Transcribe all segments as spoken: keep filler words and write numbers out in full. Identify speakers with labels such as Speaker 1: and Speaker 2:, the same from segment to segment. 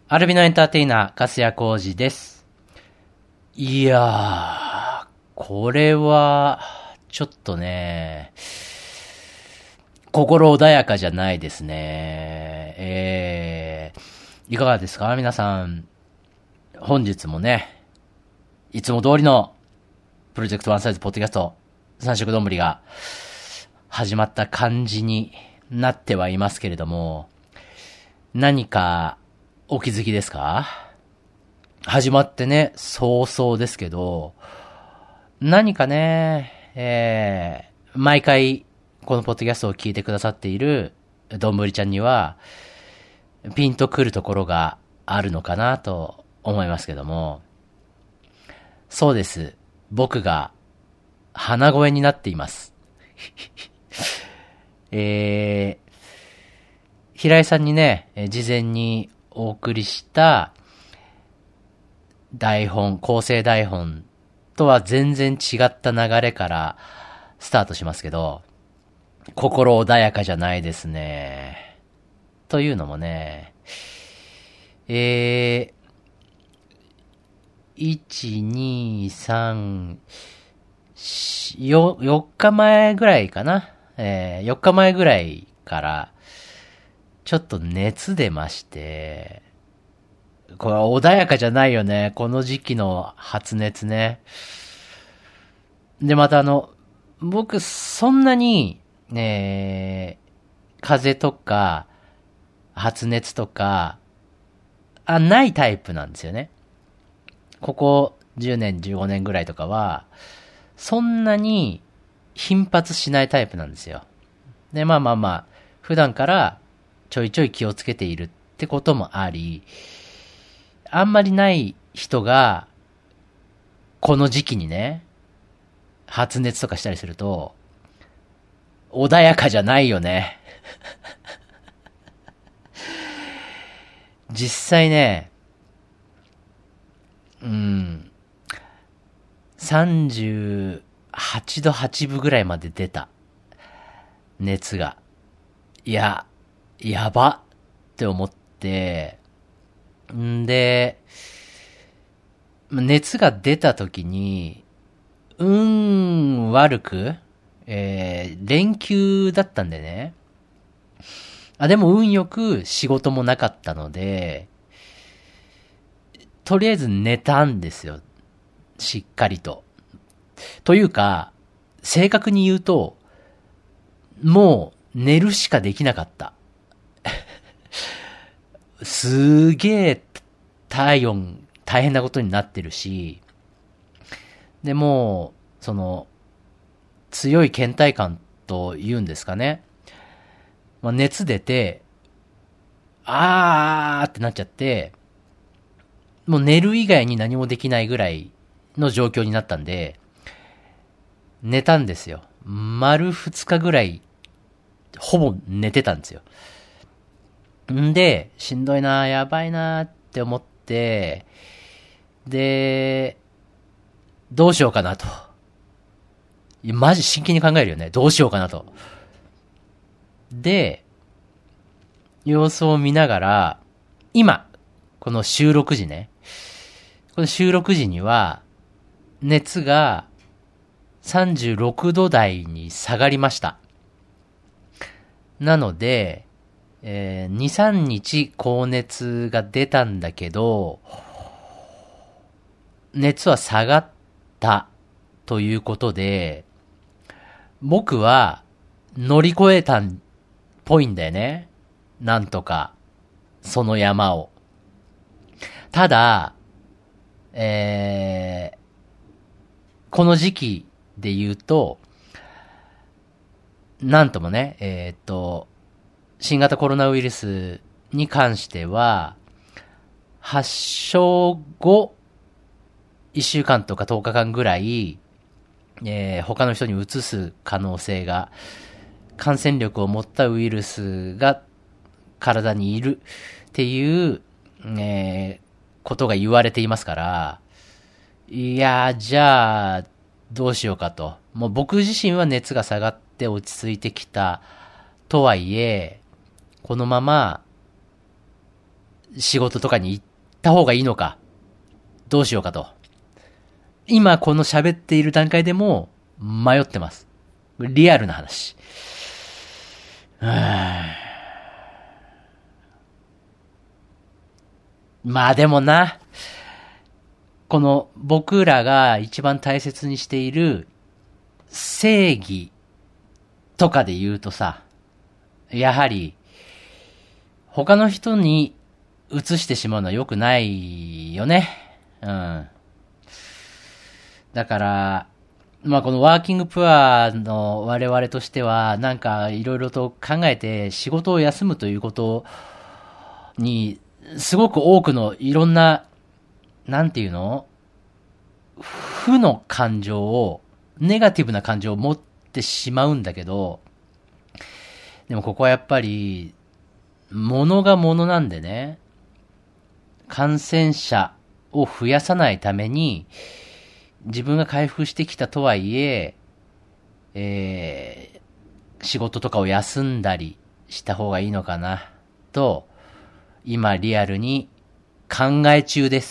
Speaker 1: アルビノエンターテイナー、粕谷浩二です。いやー、これは、ちょっとね、心穏やかじゃないですね。えー、いかがですか皆さん。本日もね、いつも通りの、プロジェクトワンサイズポッドキャスト、三色どんぶりが、始まった感じになってはいますけれども、何か、お気づきですか？始まってね、早々ですけど、何かね、えー、毎回、このポッドキャストを聞いてくださっている、どんぶりちゃんには、ピンとくるところがあるのかなと思いますけども、そうです。僕が、鼻声になっています。えー、平井さんにね、事前にお送りした台本、構成台本とは全然違った流れからスタートしますけど、心穏やかじゃないですね。というのもね、えー、いち、に、さん、よ、よっかまえぐらいかな。えー、よっかまえぐらいから、ちょっと熱出まして、これは穏やかじゃないよね。この時期の発熱ね。で、またあの、僕、そんなに、ね、風邪とか、発熱とか、あ、ないタイプなんですよね。ここじゅうねん、じゅうごねんぐらいとかは、そんなに頻発しないタイプなんですよ。で、まあまあまあ、普段からちょいちょい気をつけているってこともあり、あんまりない人が、この時期にね、発熱とかしたりすると、穏やかじゃないよね。実際ね、うん、さんじゅうはちどはちぶぐらいまで出た。熱が。いや、やばって思って、んで、熱が出た時に、運悪く、えー、連休だったんでね。あ、でも運よく仕事もなかったので、とりあえず寝たんですよ。しっかりと。というか、正確に言うと、もう寝るしかできなかった。すげえ体温大変なことになってるし、でもう、その、強い倦怠感と言うんですかね。まあ、熱出て、あーってなっちゃって、もう寝る以外に何もできないぐらいの状況になったんで、寝たんですよ。丸二日ぐらい、ほぼ寝てたんですよ。んで、しんどいな、やばいなって思って、で、どうしようかなと。いやマジ真剣に考えるよね。どうしようかなと。で、様子を見ながら、今、この収録時ね。この収録時には、熱がさんじゅうろくど台に下がりました。なので、えー、に、さんにち高熱が出たんだけど、熱は下がったということで、僕は乗り越えたっぽいんだよね。なんとか、その山を。ただ、えー、この時期で言うと、なんともね、えーっと、新型コロナウイルスに関しては、発症後、いっしゅうかんとかとおかかんぐらい、えー、他の人に移す可能性が、感染力を持ったウイルスが体にいるっていう、えー、ことが言われていますから、いやー、じゃあ、どうしようかと。もう僕自身は熱が下がって落ち着いてきたとはいえ、このまま仕事とかに行った方がいいのか、どうしようかと。今この喋っている段階でも迷ってます。リアルな話。まあでもな、この僕らが一番大切にしている正義とかで言うとさ、やはり他の人に移してしまうのは良くないよね。うん。だから、まあこのワーキングプアの我々としては、なんかいろいろと考えて仕事を休むということに、すごく多くのいろんな、なんていうの負の感情を、ネガティブな感情を持ってしまうんだけど、でもここはやっぱり、物が物なんでね、感染者を増やさないために、自分が回復してきたとはいえ、えー、仕事とかを休んだりした方がいいのかな、と、今リアルに考え中です。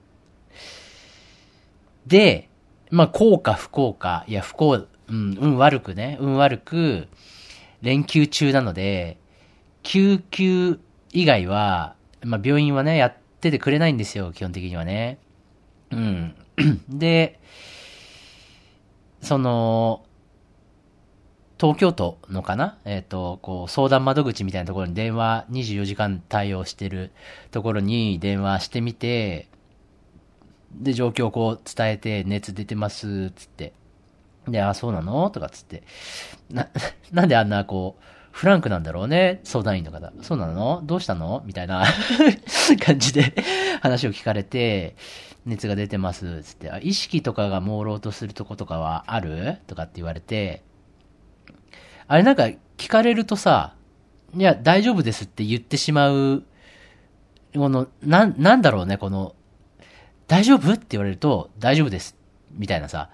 Speaker 1: で、まあ、幸か不幸か、いや、不幸、うん、運悪くね、運悪く、連休中なので、救急以外は、まあ、病院はね、やっててくれないんですよ、基本的にはね。うん。で、その、東京都のかなえっ、と、こう、相談窓口みたいなところに電話にじゅうよじかん対応してるところに電話してみて、で、状況をこう伝えて、熱出てます、つって。で、あ、そうなのとかつって。な、なんであんなこう、フランクなんだろうね、相談員の方。そうなのどうしたのみたいな感じで話を聞かれて、熱が出てます、つって。あ、意識とかが朦朧とするとことかはあるとかって言われて、あれなんか聞かれるとさ、いや、大丈夫ですって言ってしまう、この、なん、なんだろうね、この、大丈夫って言われると、大丈夫です。みたいなさ。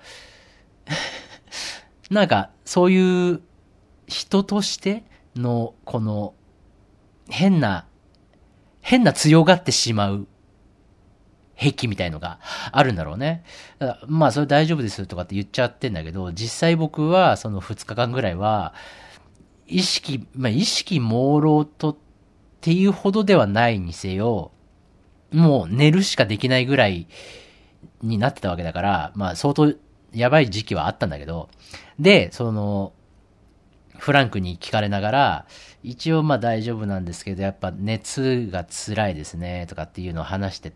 Speaker 1: なんか、そういう人としての、この、変な、変な強がってしまう癖みたいのがあるんだろうね。だからまあ、それ大丈夫ですとかって言っちゃってんだけど、実際僕はそのふつかかんぐらいは、意識、まあ、意識朦朧とっていうほどではないにせよ、もう寝るしかできないぐらいになってたわけだから、まあ相当やばい時期はあったんだけど、で、その、フランクに聞かれながら、一応まあ大丈夫なんですけど、やっぱ熱が辛いですね、とかっていうのを話してって、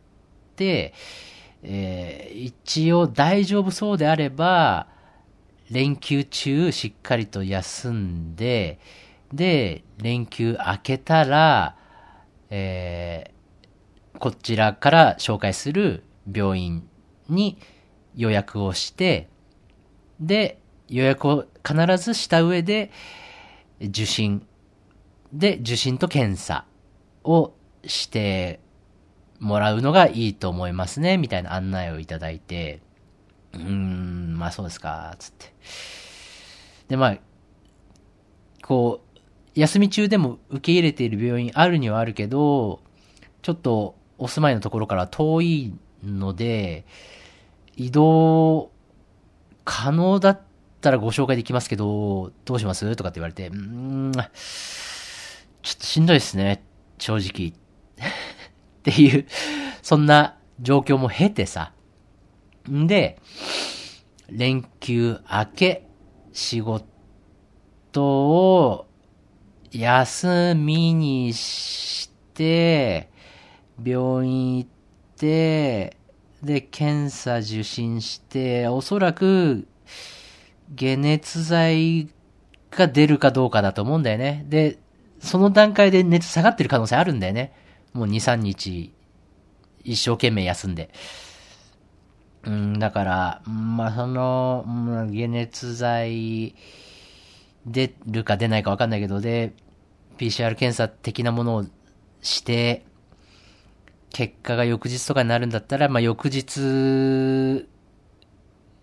Speaker 1: えー、一応大丈夫そうであれば、連休中しっかりと休んで、で、連休明けたら、えー、こちらから紹介する病院に予約をして、で、予約を必ずした上で、受診。で、受診と検査をしてもらうのがいいと思いますね、みたいな案内をいただいて、うーん、まあそうですか、つって。で、まあ、こう、休み中でも受け入れている病院あるにはあるけど、ちょっとお住まいのところから遠いので、移動可能だったらご紹介できますけど、どうしますとかって言われて、うーん、ちょっとしんどいですね、正直。っていう、そんな状況も経てさ。んで、連休明け、仕事を休みにして、病院行って、で、検査受診して、おそらく、解熱剤が出るかどうかだと思うんだよね。で、その段階で熱下がってる可能性あるんだよね。もうに、さんにち、一生懸命休んで。うん、だから、まあ、その、うん、解熱剤、出るか出ないかわかんないけど、で、ピーシーアール 検査的なものをして、結果が翌日とかになるんだったら、まあ、翌日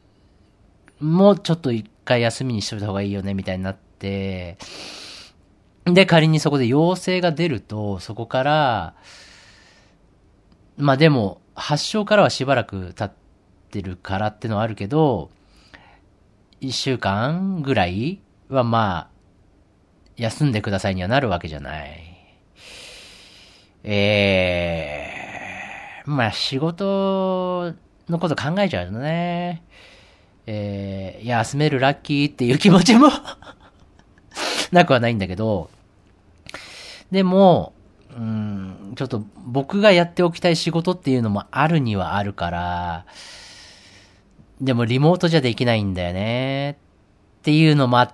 Speaker 1: もちょっと一回休みにしといた方がいいよね、みたいになって、 で、仮にそこで陽性が出ると、そこから、まあでも、発症からはしばらく経ってるからってのはあるけど、一週間ぐらいはまあ、休んでくださいにはなるわけじゃない。えー、まあ仕事のこと考えちゃうとね、えー、休めるラッキーっていう気持ちもなくはないんだけど、でも、うん、ちょっと僕がやっておきたい仕事っていうのもあるにはあるから、でもリモートじゃできないんだよねっていうのもあって、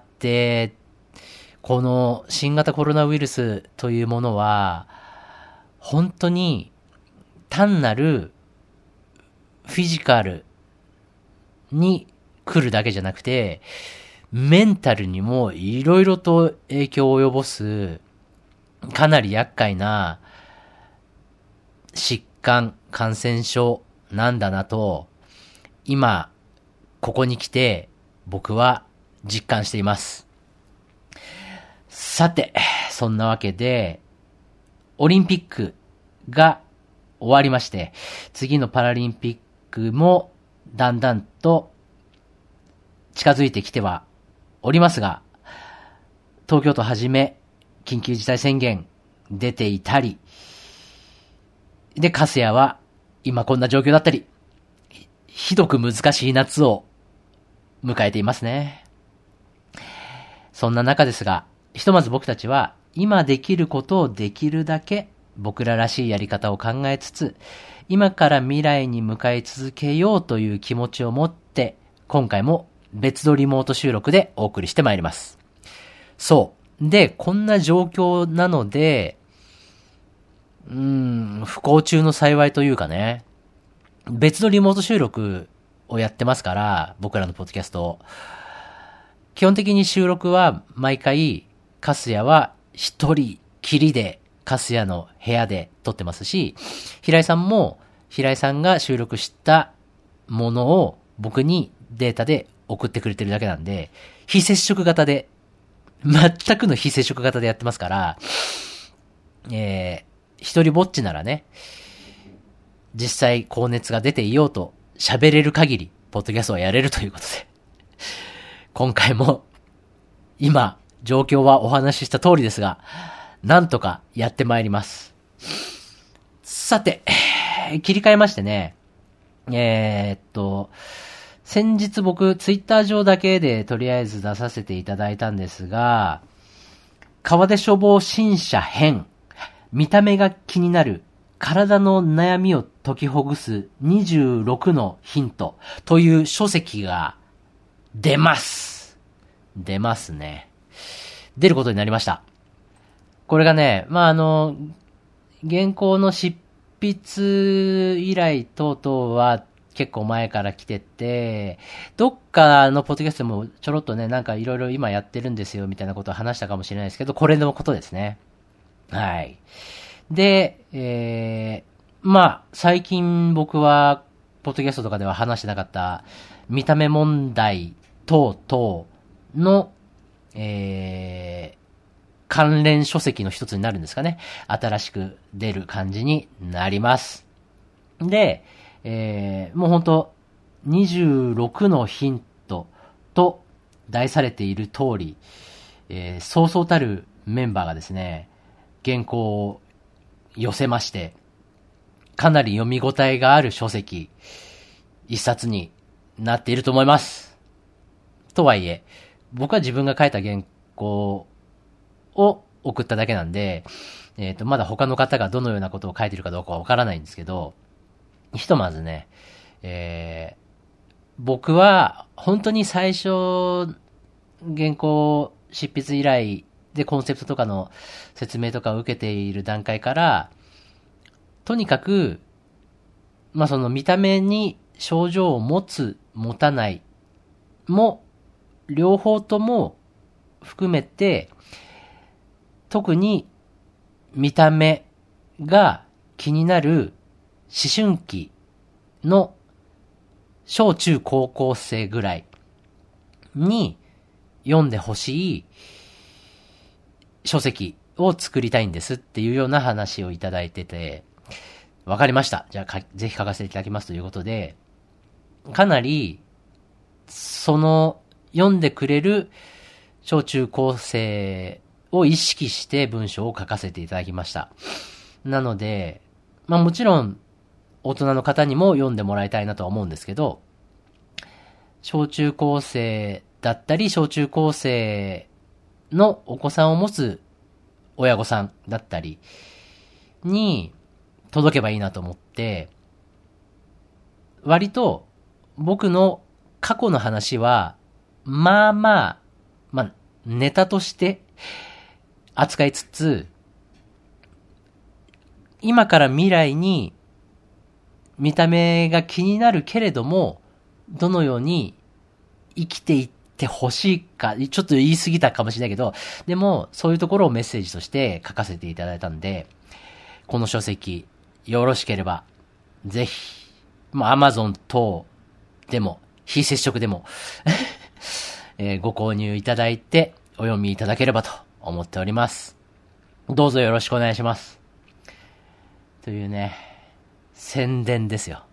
Speaker 1: この新型コロナウイルスというものは、本当に単なるフィジカルに来るだけじゃなくて、メンタルにもいろいろと影響を及ぼす、かなり厄介な疾患、感染症なんだなと、今、ここに来て僕は実感しています。さて、そんなわけで、オリンピックが終わりまして、次のパラリンピックもだんだんと近づいてきてはおりますが、東京都はじめ緊急事態宣言出ていたり、で、カスヤは今こんな状況だったり、ひどく難しい夏を迎えていますね。そんな中ですが、ひとまず僕たちは今できることをできるだけ僕ららしいやり方を考えつつ、今から未来に向かい続けようという気持ちを持って、今回も別のリモート収録でお送りしてまいります。そう。で、こんな状況なので、うーん、不幸中の幸いというかね、別のリモート収録をやってますから、僕らのポッドキャストを。基本的に収録は毎回、カスヤは一人きりでカスヤの部屋で撮ってますし、平井さんも平井さんが収録したものを僕にデータで送ってくれてるだけなんで、非接触型で、全くの非接触型でやってますから、えー、一人ぼっちならね、実際高熱が出ていようと喋れる限り、ポッドキャストはやれるということで、今回も、今、状況はお話しした通りですが、なんとかやってまいります。さて、切り替えましてね、えー、っと、先日僕、ツイッター上だけでとりあえず出させていただいたんですが、川出処方新社編、見た目が気になる体の悩みを解きほぐすにじゅうろくのヒントという書籍が出ます。出ますね。出ることになりました。これがね、まあ、あの、原稿の執筆依頼等々は結構前から来てて、どっかのポッドキャストでもちょろっとね、なんかいろいろ今やってるんですよみたいなことを話したかもしれないですけど、これのことですね。はい。で、えー、まあ、最近僕は、ポッドキャストとかでは話してなかった、見た目問題等々の、えー、関連書籍の一つになるんですかね。新しく出る感じになります。で、えー、もうほんと、にじゅうろくのヒントと題されている通り、えー、そうそうたるメンバーがですね、原稿を寄せまして、かなり読み応えがある書籍、一冊になっていると思います。とはいえ、僕は自分が書いた原稿を送っただけなんで、えっと、まだ他の方がどのようなことを書いているかどうかはわからないんですけど、ひとまずね、えー、僕は本当に最初、原稿執筆依頼でコンセプトとかの説明とかを受けている段階から、とにかく、まあ、その見た目に症状を持つ、持たないも、両方とも含めて、特に見た目が気になる思春期の小中高校生ぐらいに読んでほしい書籍を作りたいんですっていうような話をいただいてて、わかりました。じゃあぜひ書かせていただきますということで、かなり、その、読んでくれる小中高生を意識して文章を書かせていただきました。なので、まあもちろん、大人の方にも読んでもらいたいなとは思うんですけど、小中高生だったり、小中高生のお子さんを持つ親御さんだったりに届けばいいなと思って、割と僕の過去の話は、まあまあ、まあ、ネタとして扱いつつ、今から未来に見た目が気になるけれども、どのように生きていってほしいか、ちょっと言い過ぎたかもしれないけど、でもそういうところをメッセージとして書かせていただいたんで、この書籍、よろしければ、ぜひ、まあ Amazon 等でも、非接触でも、えー、ご購入いただいて、お読みいただければと思っております。どうぞよろしくお願いします。というね、宣伝ですよ。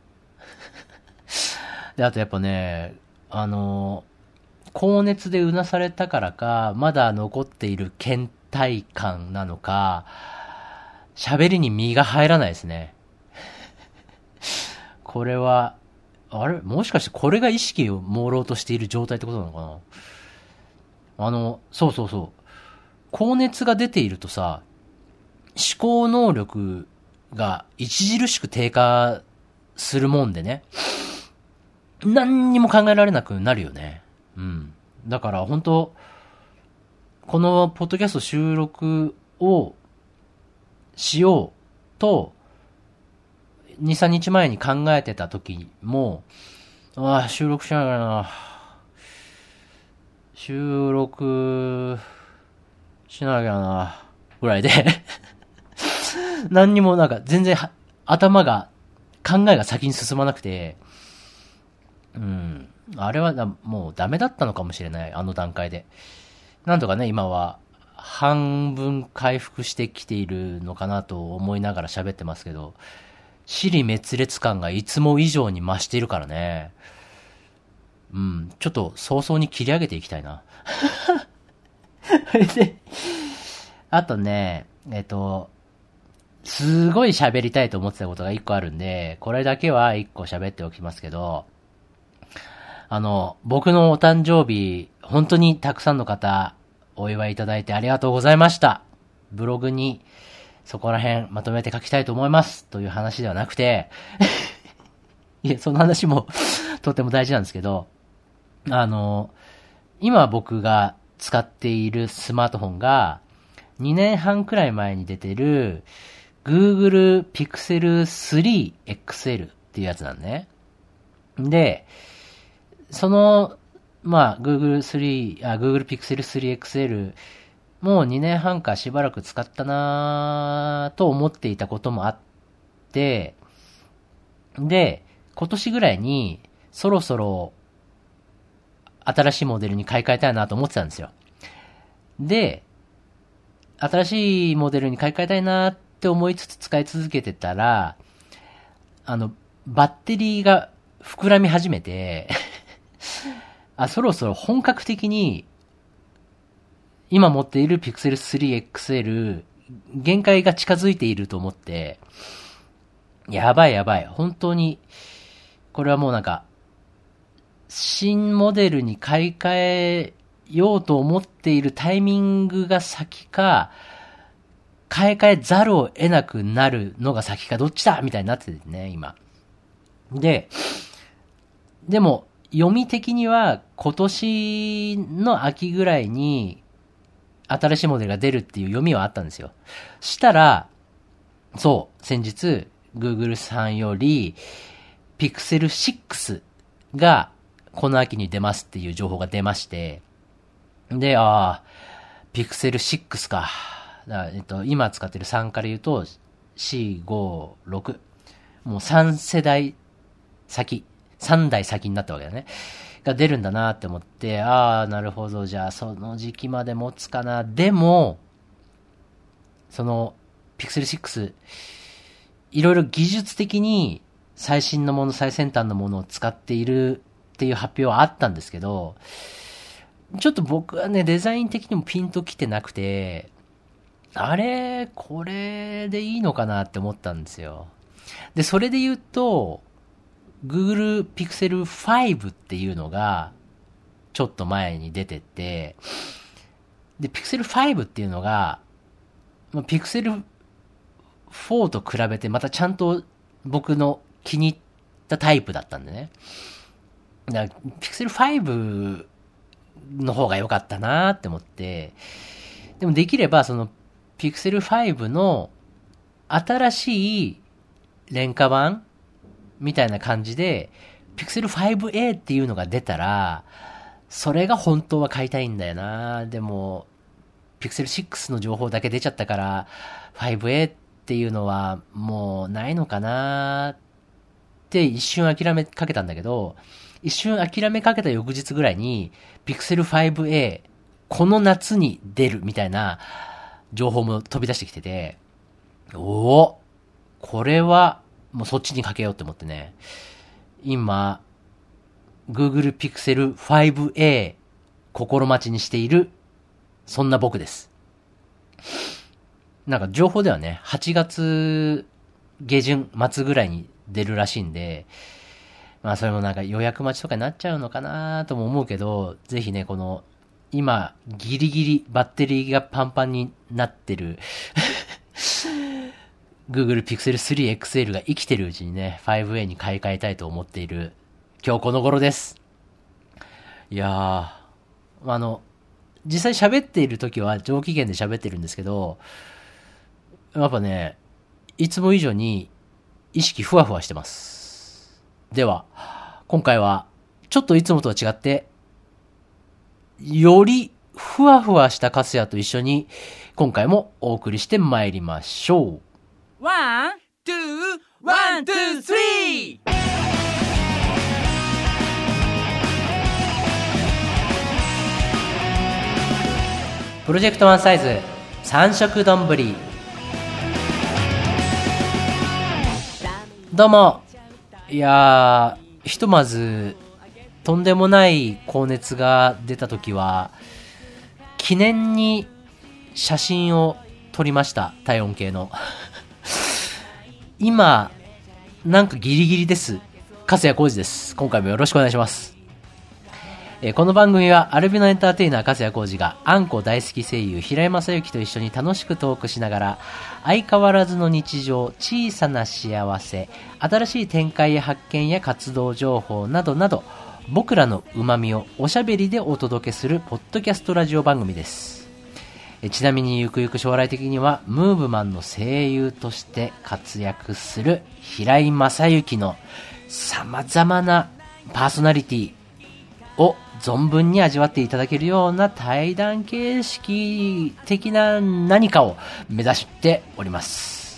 Speaker 1: で、あとやっぱね、あの、高熱でうなされたからか、まだ残っている倦怠感なのか、喋りに身が入らないですね。これは、あれもしかしてこれが意識を朦朧としている状態ってことなのかな。あの、そうそうそう。高熱が出ているとさ、思考能力が著しく低下するもんでね。何にも考えられなくなるよね。うん。だから本当このポッドキャスト収録をしようと、に、さんにちまえに考えてた時も、ああ、収録しなきゃな。収録しなきゃな。ぐらいで、何にもなんか全然頭が、考えが先に進まなくて、うん。あれはもうダメだったのかもしれない、あの段階で。なんとかね、今は半分回復してきているのかなと思いながら喋ってますけど、尻滅裂感がいつも以上に増しているからね。うん、ちょっと早々に切り上げていきたいな。で、あとね、えっと、すごい喋りたいと思ってたことが一個あるんで、これだけは一個喋っておきますけど、あの、僕のお誕生日、本当にたくさんの方、お祝いいただいてありがとうございました。ブログに、そこら辺まとめて書きたいと思います。という話ではなくて、いや、その話もとても大事なんですけど、あの、今僕が使っているスマートフォンが、にねんはんくらい前に出てる、Google Pixel スリーエックスエル っていうやつなんね。で、その、まあ、Google スリー、あ、Google Pixel スリーエックスエル、もうにねんはんかしばらく使ったなぁと思っていたこともあって、で、今年ぐらいに、そろそろ、新しいモデルに買い替えたいなと思ってたんですよ。で、新しいモデルに買い替えたいなって思いつつ使い続けてたら、あの、バッテリーが膨らみ始めて、あ、そろそろ本格的に、今持っている Pixel スリーエックスエル、限界が近づいていると思って、やばいやばい。本当に、これはもうなんか、新モデルに買い替えようと思っているタイミングが先か、買い替えざるを得なくなるのが先か、どっちだみたいになっててね、今。で、でも、読み的には今年の秋ぐらいに新しいモデルが出るっていう読みはあったんですよ。したら、そう、先日、Google さんより Pixel シックスがこの秋に出ますっていう情報が出まして、で、ああ、Pixel シックスか。だえっと、今使ってるさんから言うと、よん、ご、ろく。もうさん世代先、さん代先になったわけだね。が出るんだなって思って、ああ、なるほど、じゃあその時期まで持つかな。でも、 その、ピクセルシックス、いろいろ技術的に最新のもの、最先端のものを使っているっていう発表はあったんですけど、ちょっと僕はね、デザイン的にもピンときてなくて、あれ、これでいいのかなって思ったんですよ。で、それで言うと、Google Pixel ファイブっていうのが、ちょっと前に出てて、で、Pixel ファイブっていうのが、Pixel フォーと比べてまたちゃんと僕の気に入ったタイプだったんでね。だから Pixel ファイブの方が良かったなーって思って、でもできればその Pixel ファイブの新しい廉価版みたいな感じで Pixel ファイブエー っていうのが出たら、それが本当は買いたいんだよな。でも Pixel シックスの情報だけ出ちゃったから ファイブエー っていうのはもうないのかなって一瞬諦めかけたんだけど、一瞬諦めかけた翌日ぐらいに Pixel ファイブエー この夏に出るみたいな情報も飛び出してきてて、おお、これはもうそっちにかけようって思ってね、今 Google Pixel ファイブエー 心待ちにしている、そんな僕です。なんか情報ではね、はちがつ下旬末ぐらいに出るらしいんで、まあそれもなんか予約待ちとかになっちゃうのかなとも思うけど、ぜひね、この今ギリギリバッテリーがパンパンになってるGoogle Pixel スリーエックスエル が生きてるうちにね、ファイブエー に買い替えたいと思っている今日この頃です。いやー、あの、実際喋っている時は上機嫌で喋ってるんですけど、やっぱね、いつも以上に意識ふわふわしてます。では、今回はちょっといつもとは違って、よりふわふわしたカスヤと一緒に今回もお送りしてまいりましょう。
Speaker 2: ワン、ツー、ワン、ツー、スリー。
Speaker 1: プロジェクトワンサイズ三色丼。どうも。いやー、ひとまずとんでもない高熱が出た時は記念に写真を撮りました。体温計の今なんかギリギリです。粕谷浩二です。今回もよろしくお願いします。えー、この番組はアルビノエンターテイナー粕谷浩二があんこ大好き声優平井正幸と一緒に楽しくトークしながら、相変わらずの日常、小さな幸せ、新しい展開や発見や活動情報などなど、僕らの旨味をおしゃべりでお届けするポッドキャストラジオ番組です。えちなみにゆくゆく将来的にはムーブマンの声優として活躍する平井正幸の様々なパーソナリティを存分に味わっていただけるような対談形式的な何かを目指しております。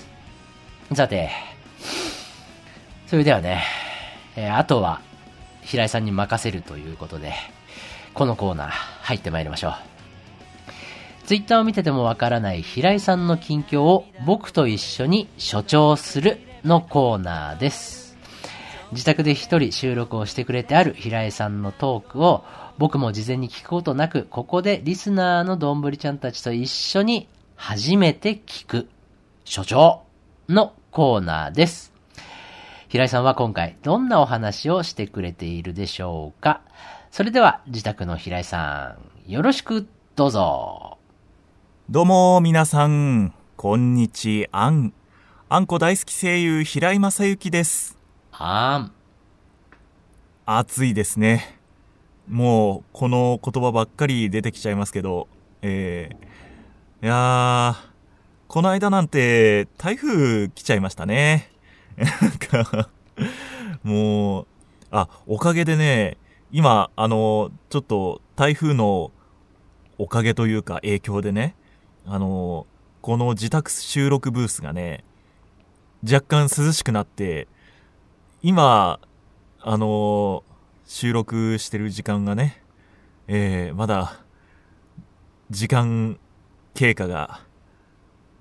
Speaker 1: さて、それではね、えー、あとは平井さんに任せるということで、このコーナー入ってまいりましょう。ツイッターを見ててもわからない平井さんの近況を僕と一緒に所長するのコーナーです。自宅で一人収録をしてくれてある平井さんのトークを僕も事前に聞くことなく、ここでリスナーのどんぶりちゃんたちと一緒に初めて聞く所長のコーナーです。平井さんは今回どんなお話をしてくれているでしょうか。それでは自宅の平井さん、よろしくどうぞ。
Speaker 3: どうも皆さん、こんにちあん。あんこ大好き声優平井正幸です。
Speaker 1: あん。
Speaker 3: 暑いですね。もうこの言葉ばっかり出てきちゃいますけど、えー、いやー、この間なんて台風来ちゃいましたね。なんかもう、あ、おかげでね、今あのちょっと台風のおかげというか影響でね、あのこの自宅収録ブースがね、若干涼しくなって、今あの収録してる時間がね、えー、まだ時間経過が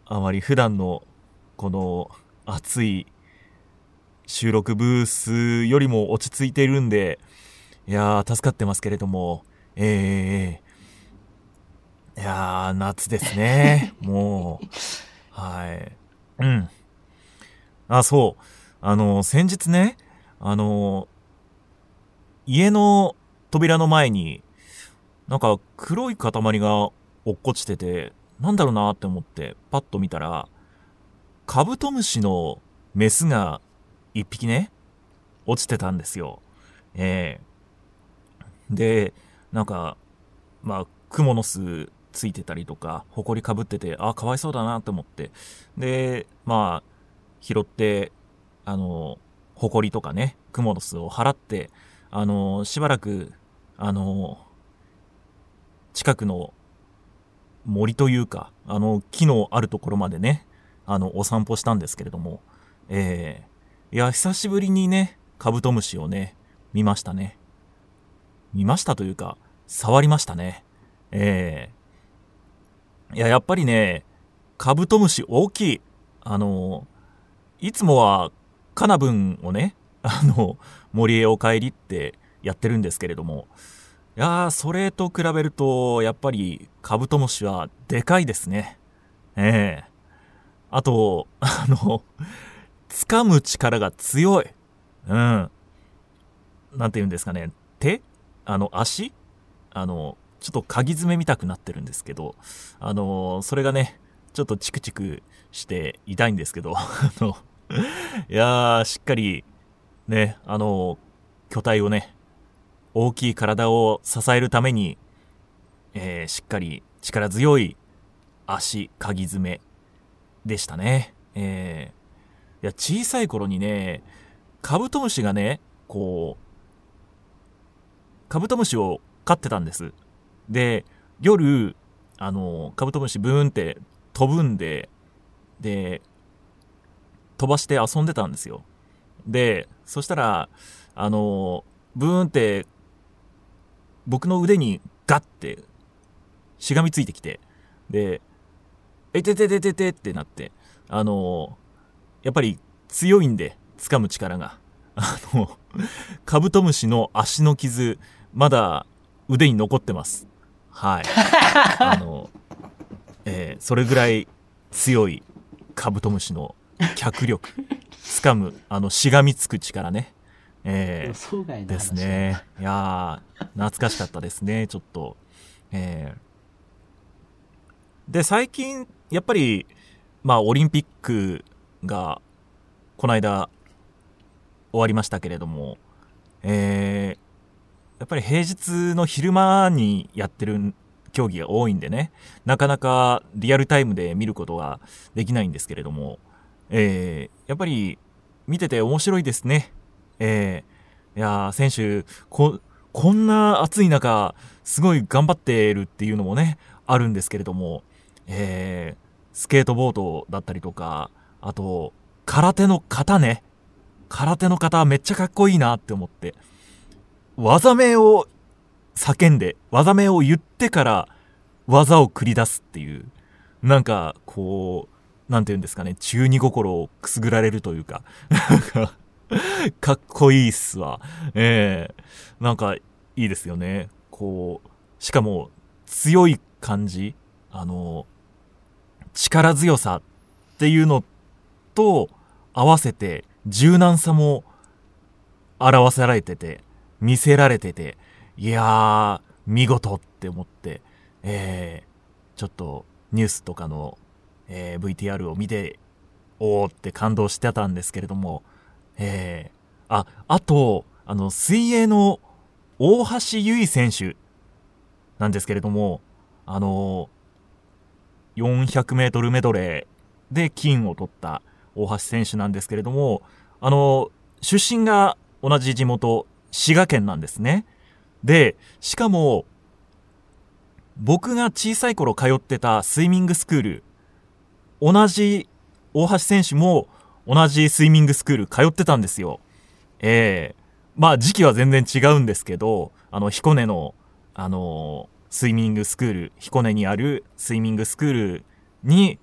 Speaker 3: あまり普段のこの暑い収録ブースよりも落ち着いているんで、いやー助かってますけれども、えー、いやー夏ですねもうはいうんあそうあの先日ねあの家の扉の前になんか黒い塊が落っこちてて、なんだろうなって思ってパッと見たら、カブトムシのメスが一匹ね落ちてたんですよ。えー、でなんかまあクモの巣ついてたりとかホコリかぶってて、あかわいそうだなと思って、でまあ拾ってあのホコリとかねクモの巣を払って、あのしばらくあの近くの森というかあの木のあるところまでねあのお散歩したんですけれども、えー、いや久しぶりにねカブトムシをね見ましたね。見ましたというか触りましたね。えー、いややっぱりねカブトムシ大きい。あのいつもはカナブンをねあの森へお帰りってやってるんですけれども、いやーそれと比べるとやっぱりカブトムシはでかいですね。ええあとあの掴む力が強い。うん。なんて言うんですかね、手あの足あのちょっと鍵爪見たくなってるんですけど、あのそれがねちょっとチクチクして痛いんですけどあのいやーしっかりねあの巨体をね大きい体を支えるために、えー、しっかり力強い足鍵爪でしたね。えー、いや小さい頃にねカブトムシがねこうカブトムシを飼ってたんです。で夜あのカブトムシブーンって飛ぶんで、で飛ばして遊んでたんですよ。でそしたらあのブーンって僕の腕にガッてしがみついてきて、でえてててててってなって、あのやっぱり強いんで掴む力が、あのカブトムシの足の傷まだ腕に残ってます。はいあの、えー、それぐらい強いカブトムシの脚力、掴むあのしがみつく力ね、えー、ですね。いやー懐かしかったですねちょっと。えー、で最近やっぱりまあオリンピックがこの間終わりましたけれども、えー、やっぱり平日の昼間にやってる競技が多いんでね、なかなかリアルタイムで見ることができないんですけれども、えー、やっぱり見てて面白いですね。えー、いやー選手 こ, こんな暑い中すごい頑張っているっていうのもねあるんですけれども、えー、スケートボードだったりとか、あと空手の形ね、空手の形めっちゃかっこいいなって思って、技名を叫んで技名を言ってから技を繰り出すっていう、なんかこうなんていうんですかね、中二心をくすぐられるというかかっこいいっすわ。えー、なんかいいですよね。こうしかも強い感じ、あの力強さっていうのと合わせて柔軟さも表せられてて見せられてて、いやー見事って思って、えー、ちょっとニュースとかの、えー、ブイティーアール を見ておーって感動してたんですけれども、えー、ああとあの水泳の大橋悠依選手なんですけれども、あのよんひゃくメートルメドレーで金を取った大橋選手なんですけれども、あの出身が同じ地元滋賀県なんですね。でしかも僕が小さい頃通ってたスイミングスクール、同じ大橋選手も同じスイミングスクール通ってたんですよ。えー、まあ時期は全然違うんですけど、あの彦根のあのスイミングスクール、彦根にあるスイミングスクールに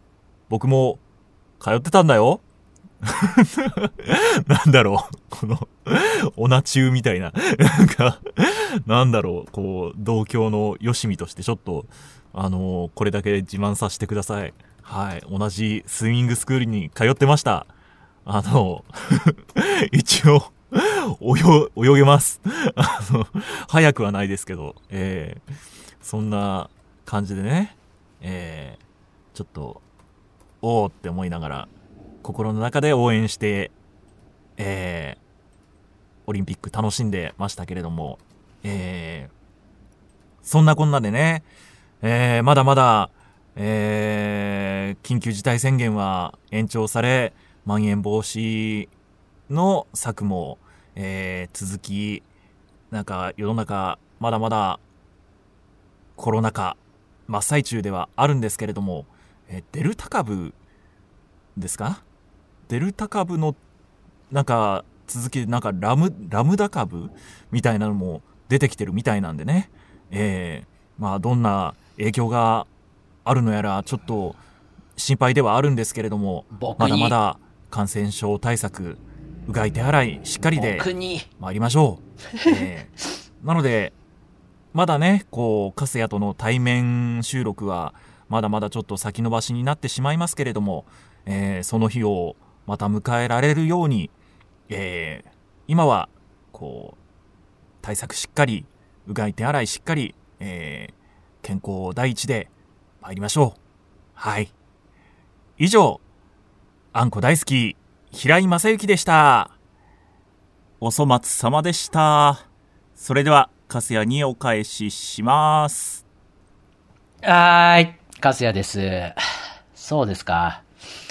Speaker 3: 僕も通ってたんだよ。なんだろう、この、オナ中みたいな、なんか、なんだろう、こう、同郷のよしみとしてちょっと、あのー、これだけ自慢させてください。はい、同じスイミングスクールに通ってました。あの、一応、泳、泳げます。あの、早くはないですけど、えー、そんな感じでね、えー、ちょっと、おーって思いながら、心の中で応援して、えー、オリンピック楽しんでましたけれども、えー、そんなこんなでね、えー、まだまだ、えー、緊急事態宣言は延長され、まん延防止の策も、えー、続き、なんか世の中まだまだコロナ禍真っ最中ではあるんですけれども、えー、デルタ株ですか？デルタ株のなんか続きでなんかラムラムダ株みたいなのも出てきてるみたいなんでね、えー、まあどんな影響があるのやらちょっと心配ではあるんですけれども、まだまだ感染症対策うがい手洗いしっかりで参りましょう。えー、なのでまだねこうカスヤとの対面収録はまだまだちょっと先延ばしになってしまいますけれども、えー、その日をまた迎えられるように、えー、今はこう対策しっかりうがい手洗いしっかり、えー、健康第一で参りましょう。はい、以上あんこ大好き平井正幸でした。お粗末様でした。それではカスヤにお返しします。
Speaker 1: はーい、カスヤです。そうですか。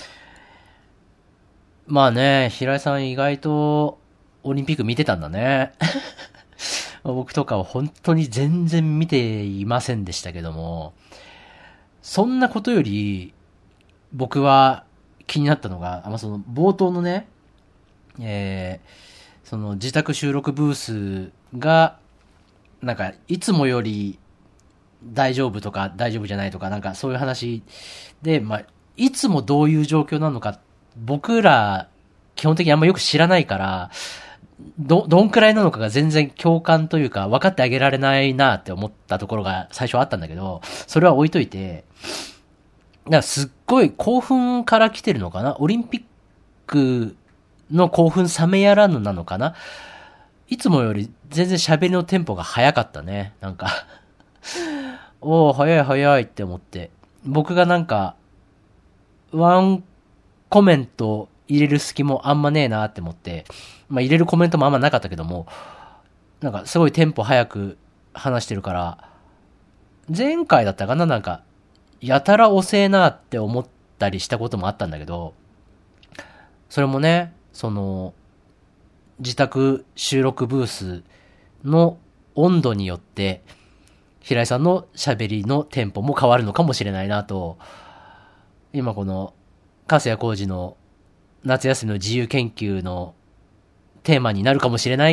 Speaker 1: まあね、平井さん意外とオリンピック見てたんだね。僕とかは本当に全然見ていませんでしたけども、そんなことより僕は気になったのが、あ、まあ、その冒頭のね、えー、その自宅収録ブースがなんかいつもより大丈夫とか大丈夫じゃないとかなんかそういう話で、まあ、いつもどういう状況なのか僕ら基本的にあんまよく知らないから、ど、どんくらいなのかが全然共感というか分かってあげられないなって思ったところが最初あったんだけど、それは置いといて、だからすっごい興奮から来てるのかな、オリンピックの興奮冷めやらぬなのかな。いつもより全然喋りのテンポが早かったね。なんかおー、早い早いって思って。僕がなんか、ワンコメント入れる隙もあんまねえなって思って、まあ入れるコメントもあんまなかったけども、なんかすごいテンポ早く話してるから、前回だったかな、なんか、やたら遅えなって思ったりしたこともあったんだけど、それもね、その、自宅収録ブースの温度によって、平井さんの喋りのテンポも変わるのかもしれないなと、今この、粕谷浩二の夏休みの自由研究のテーマになるかもしれない、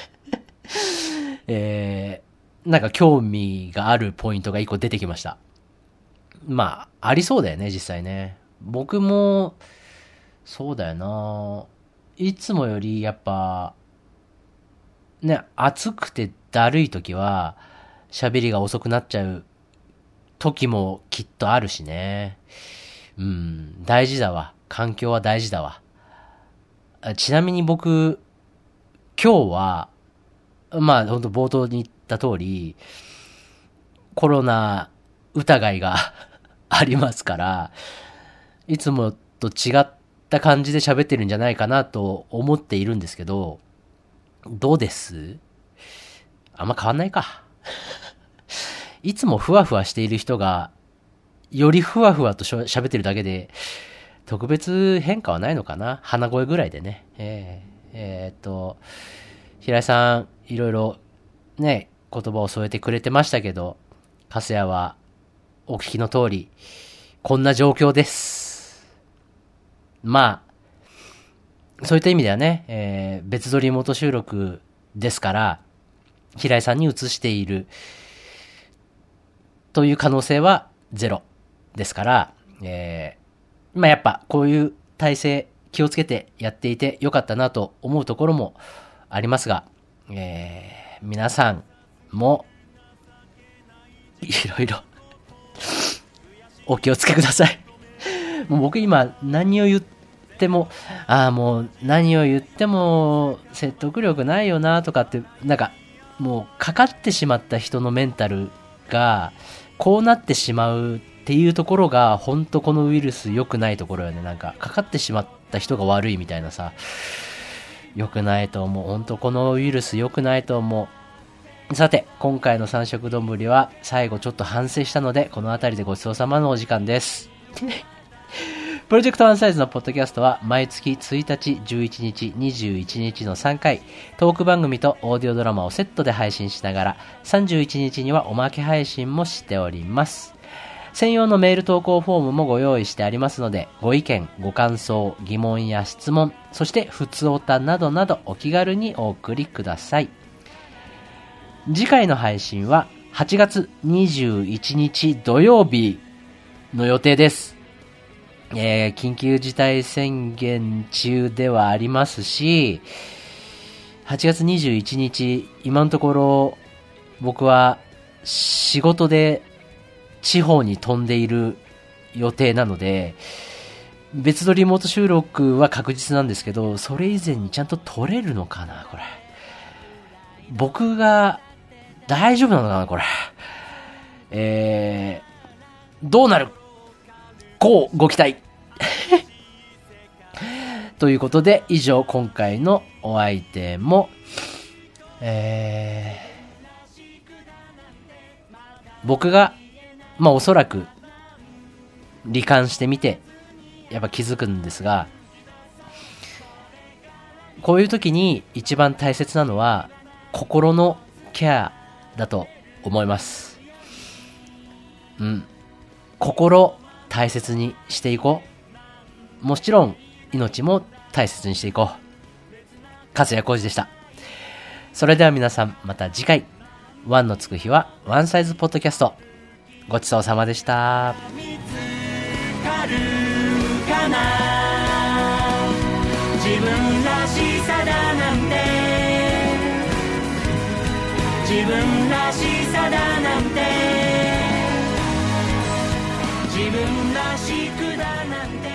Speaker 1: えー、なんか興味があるポイントが一個出てきました。まあ、ありそうだよね、実際ね。僕も、そうだよな。いつもよりやっぱ、ね、暑くてだるい時は、喋りが遅くなっちゃう時もきっとあるしね。うん、大事だわ。環境は大事だわ。ちなみに僕、今日は、まあ本当冒頭に言った通り、コロナ疑いがありますから、いつもと違った感じで喋ってるんじゃないかなと思っているんですけど、どうです？あんま変わんないか。いつもふわふわしている人が、よりふわふわと喋ってるだけで、特別変化はないのかな。鼻声ぐらいでね。えー、えー、っと、平井さん、いろいろね、言葉を添えてくれてましたけど、粕谷はお聞きの通り、こんな状況です。まあ、そういった意味ではね、えー、別撮り元収録ですから、平井さんに移しているという可能性はゼロですから、えまあやっぱこういう体制気をつけてやっていてよかったなと思うところもありますが、えー、皆さんもいろいろお気をつけください。もう僕今何を言っても、ああもう何を言っても説得力ないよなとかって、なんかもうかかってしまった人のメンタルがこうなってしまうっていうところが本当このウイルス良くないところよね。なんかかかってしまった人が悪いみたいなさ、良くないと思う。本当このウイルス良くないと思う。さて、今回の三色丼は最後ちょっと反省したので、この辺りでごちそうさまのお時間です。プロジェクトワンサイズのポッドキャストは毎月ついたち、じゅういちにち、にじゅういちにちのさんかい、トーク番組とオーディオドラマをセットで配信しながら、さんじゅういちにちにはおまけ配信もしております。専用のメール投稿フォームもご用意してありますので、ご意見、ご感想、疑問や質問、そしてふつおたなどなどお気軽にお送りください。次回の配信ははちがつにじゅういちにち土曜日の予定です。えー、緊急事態宣言中ではありますし、はちがつにじゅういちにち、今のところ僕は仕事で地方に飛んでいる予定なので、別のリモート収録は確実なんですけど、それ以前にちゃんと撮れるのかな、これ。僕が大丈夫なのかな、これ。えー、どうなる？こうご期待。ということで、以上今回のお相手も、えー、僕が、まあおそらく、罹患してみて、やっぱ気づくんですが、こういう時に一番大切なのは、心のケアだと思います。うん。心大切にしていこう。もちろん命も大切にしていこう。粕谷浩二でした。それでは皆さんまた次回。ワンのつく日はワンサイズポッドキャスト。ごちそうさまでした。
Speaker 2: 見つかるかな、自分らしさだなんて、自分らしさだなんて、自分らしくだなんて